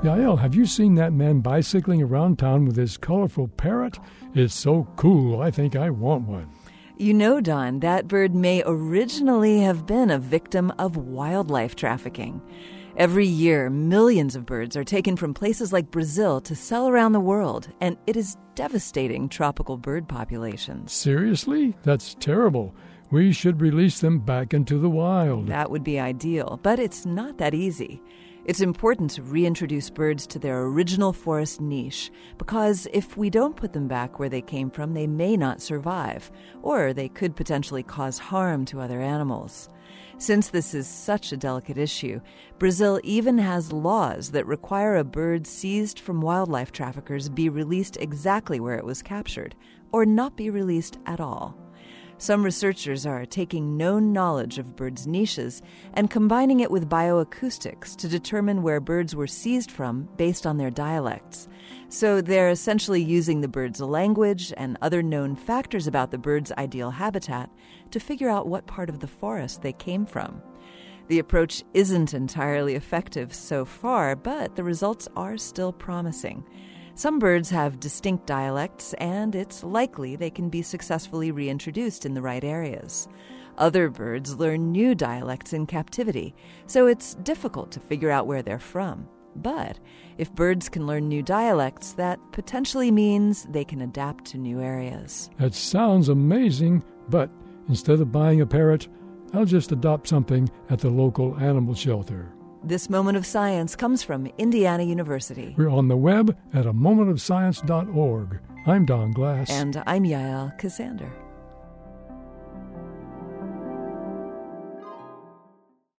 Yael, have you seen that man bicycling around town with his colorful parrot? It's so cool, I think I want one. You know, Don, that bird may originally have been a victim of wildlife trafficking. Every year, millions of birds are taken from places like Brazil to sell around the world, and it is devastating tropical bird populations. Seriously? That's terrible. We should release them back into the wild. That would be ideal, but it's not that easy. It's important to reintroduce birds to their original forest niche, because if we don't put them back where they came from, they may not survive, or they could potentially cause harm to other animals. Since this is such a delicate issue, Brazil even has laws that require a bird seized from wildlife traffickers be released exactly where it was captured, or not be released at all. Some researchers are taking known knowledge of birds' niches and combining it with bioacoustics to determine where birds were seized from based on their dialects. So they're essentially using the bird's language and other known factors about the bird's ideal habitat to figure out what part of the forest they came from. The approach isn't entirely effective so far, but the results are still promising. Some birds have distinct dialects, and it's likely they can be successfully reintroduced in the right areas. Other birds learn new dialects in captivity, so it's difficult to figure out where they're from. But if birds can learn new dialects, that potentially means they can adapt to new areas. That sounds amazing, but instead of buying a parrot, I'll just adopt something at the local animal shelter. This Moment of Science comes from Indiana University. We're on the web at amomentofscience.org. I'm Don Glass. And I'm Yael Cassander.